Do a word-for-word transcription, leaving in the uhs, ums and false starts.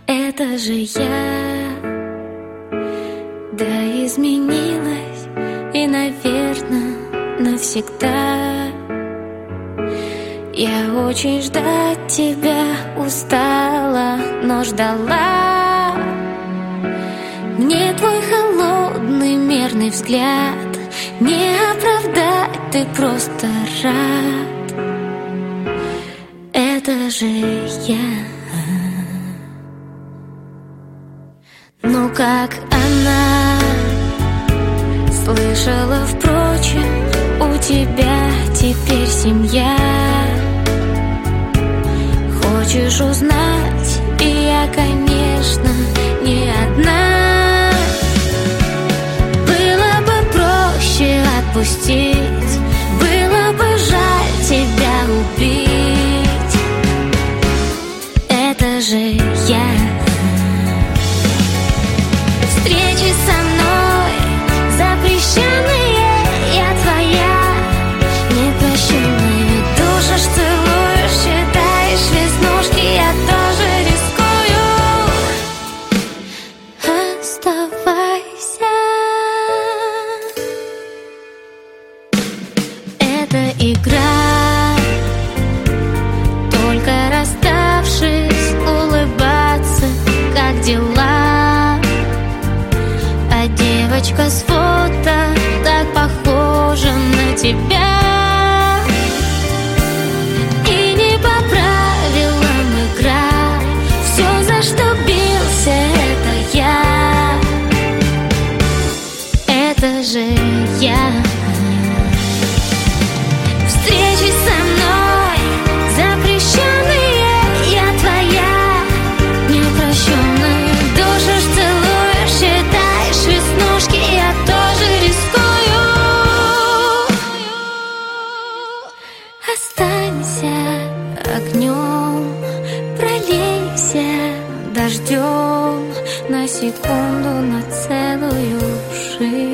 Это же я, да изменилась и, наверное, навсегда. Я очень ждать тебя устала, но ждала. Мне твой холодный мерный взгляд не оправдать, ты просто рад. Это же я. Ну как она слышала, впрочем, у тебя теперь семья. Хочешь узнать, и я, конечно, не одна. Было бы проще отпустить, было бы жаль тебя убить. Это же я. Встречи со мной запрещенные, я твоя непрощенная. Душишь, целуешь, считаешь веснушки, я тоже рискую. Оставайся. Это игра, только расставшись, улыбаться, как дела. А девочка с фото так похожа на тебя. И не по правилам игра, все, за что бился, это я. Это же я. Встречи со мной запрещенные, я твоя непрощенная. Душишь, целуешь, считаешь веснушки, я тоже рискую. Останься огнем, пролейся дождем на секунду, на целую жизнь.